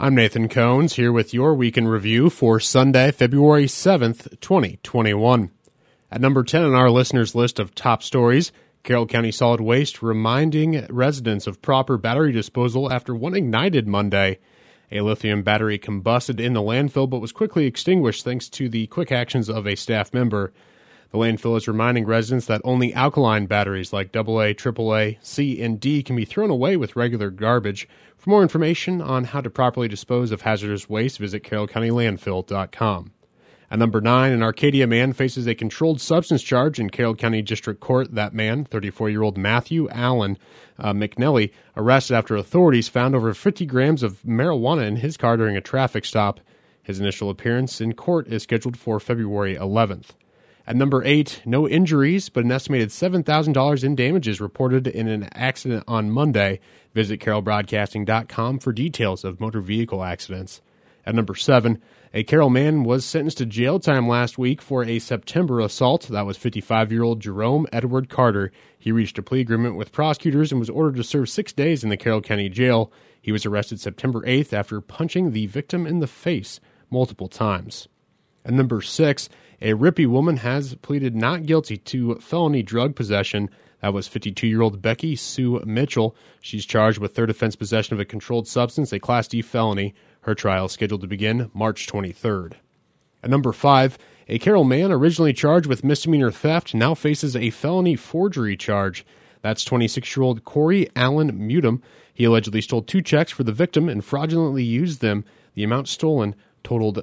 I'm Nathan Cones, here with your Week in Review for Sunday, February 7th, 2021. At number 10 on our listeners' list of top stories, Carroll County Solid Waste reminding residents of proper battery disposal after one ignited Monday. A lithium battery combusted in the landfill but was quickly extinguished thanks to the quick actions of a staff member. The landfill is reminding residents that only alkaline batteries like AA, AAA, C, and D can be thrown away with regular garbage. For more information on how to properly dispose of hazardous waste, visit carrollcountylandfill.com. At number 9, an Arcadia man faces a controlled substance charge in Carroll County District Court. That man, 34-year-old Matthew Allen McNelly, arrested after authorities found over 50 grams of marijuana in his car during a traffic stop. His initial appearance in court is scheduled for February 11th. At number 8, no injuries, but an estimated $7,000 in damages reported in an accident on Monday. Visit carrollbroadcasting.com for details of motor vehicle accidents. At number 7, a Carroll man was sentenced to jail time last week for a September assault. That was 55-year-old Jerome Edward Carter. He reached a plea agreement with prosecutors and was ordered to serve 6 days in the Carroll County Jail. He was arrested September 8th after punching the victim in the face multiple times. At number 6, a Rippey woman has pleaded not guilty to felony drug possession. That was 52-year-old Becky Sue Mitchell. She's charged with third offense possession of a controlled substance, a Class D felony. Her trial is scheduled to begin March 23rd. At number 5, a Carroll man originally charged with misdemeanor theft now faces a felony forgery charge. That's 26-year-old Corey Allen Mutum. He allegedly stole 2 checks for the victim and fraudulently used them. The amount stolen totaled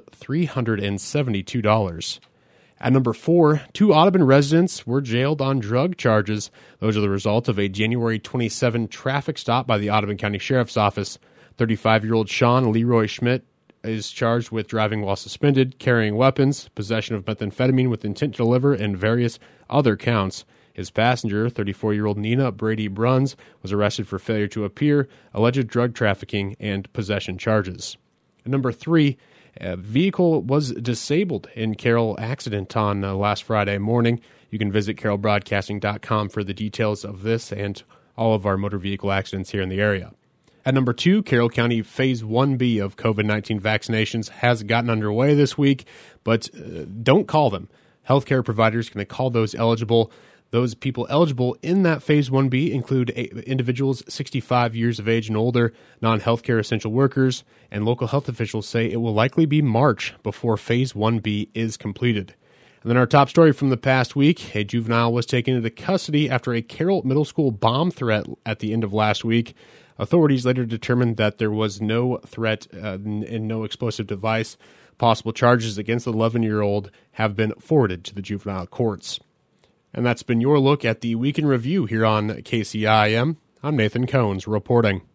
$372. At number 4, 2 Audubon residents were jailed on drug charges. Those are the result of a January 27 traffic stop by the Audubon County Sheriff's Office. 35-year-old Sean Leroy Schmidt is charged with driving while suspended, carrying weapons, possession of methamphetamine with intent to deliver, and various other counts. His passenger, 34-year-old Nina Brady Bruns, was arrested for failure to appear, alleged drug trafficking, and possession charges. At number 3, a vehicle was disabled in Carroll accident on last Friday morning. You can visit carrollbroadcasting.com for the details of this and all of our motor vehicle accidents here in the area. At number 2, Carroll County Phase 1B of COVID-19 vaccinations has gotten underway this week, but don't call them. Healthcare providers can call those eligible. Those people eligible in that Phase 1B include individuals 65 years of age and older, non-healthcare essential workers, and local health officials say it will likely be March before Phase 1B is completed. And then our top story from the past week, a juvenile was taken into custody after a Carroll Middle School bomb threat at the end of last week. Authorities later determined that there was no threat and no explosive device. Possible charges against the 11-year-old have been forwarded to the juvenile courts. And that's been your look at the Week in Review here on KCIM. I'm Nathan Cones reporting.